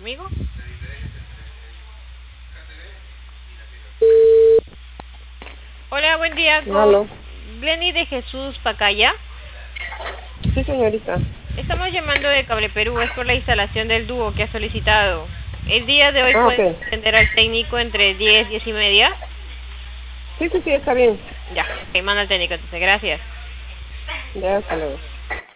conmigo. Hola, buen día, con Aló. Glenny de Jesús Pacaya. Sí, señorita. Estamos llamando de Cable Perú, es por la instalación del dúo que ha solicitado. El día de hoy Ah, puede ok. atender al técnico entre 10 y 10 y media. Sí, está bien. Ya, ok, manda al técnico entonces, gracias. Ya, hasta luego.